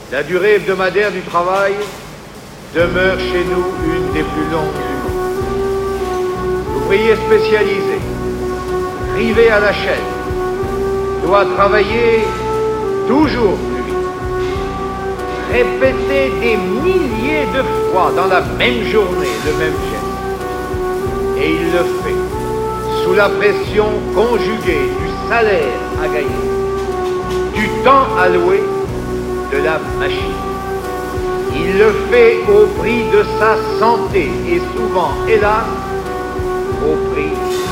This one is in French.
La durée hebdomadaire du travail demeure chez nous une des plus longues du monde. L'ouvrier spécialisé, rivé à la chaîne, doit travailler toujours plus vite, répéter des milliers de fois dans la même journée le même geste. Et il le fait sous la pression conjuguée du salaire à gagner, du temps alloué, de la machine. Il le fait au prix de sa santé et souvent, hélas, au prix